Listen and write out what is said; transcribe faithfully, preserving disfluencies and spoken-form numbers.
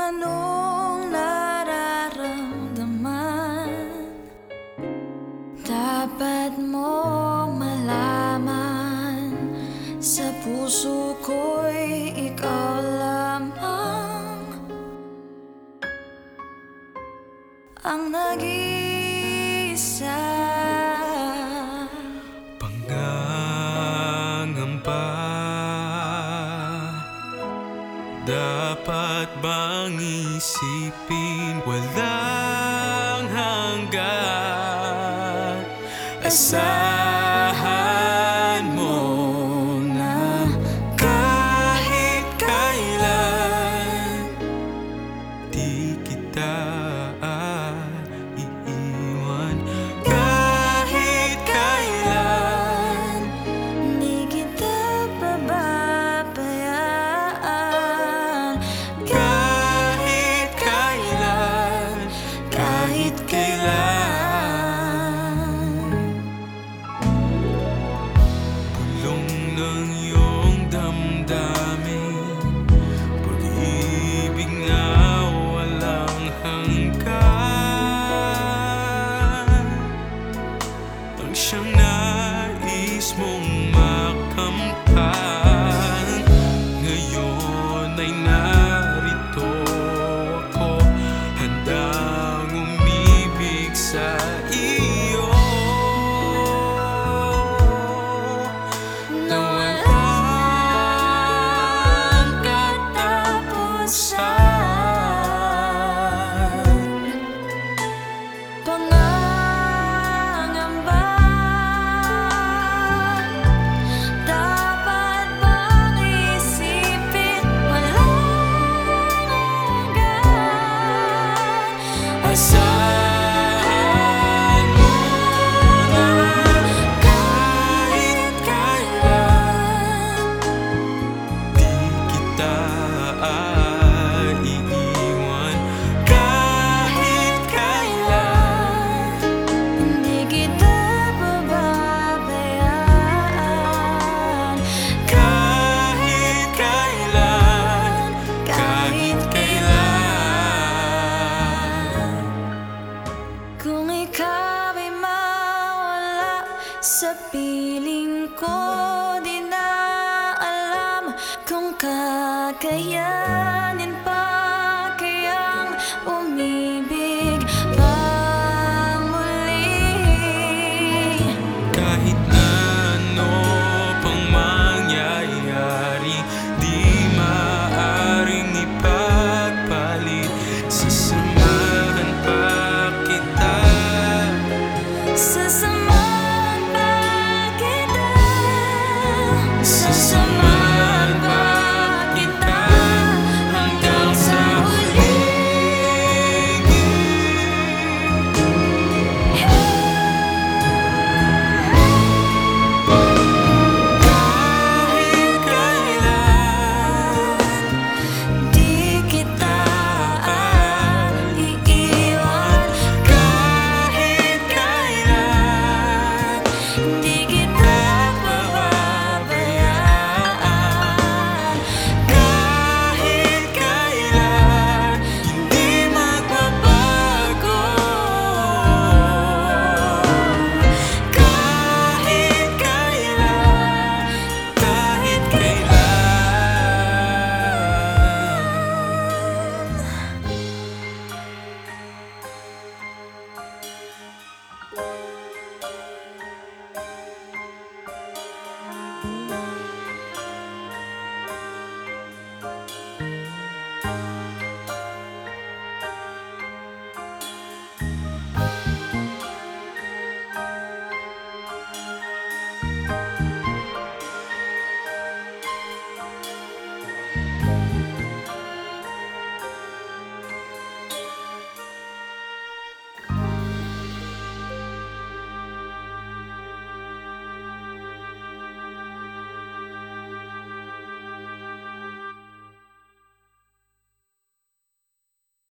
anong nararamdaman, dapat mong malaman. Sa puso ko'y ikaw lamang ang nag-iisa. Pangangamba, dapat bang isipin walang hanggan? Asahan mo na kahit kailan di kita iiwan. Kahit kailan Di kita pababayaan. kahit kailan, kahit kailan. Bulong ng iyong damdamin, pag-ibig na walang hanggan, ang siyang nais mong makamtan. Ngayon ay narito ako, handang umibig sa iyo na walang katapusan. Pangangamba, dapat bang isipin walang hanggan? Asahan mo na kahit kailan di kita iiwan. Kahit kailan Hindi kita pababayaan. kahit kailan, kahit kailan. Kung ikaw ay mawala sa piling ko,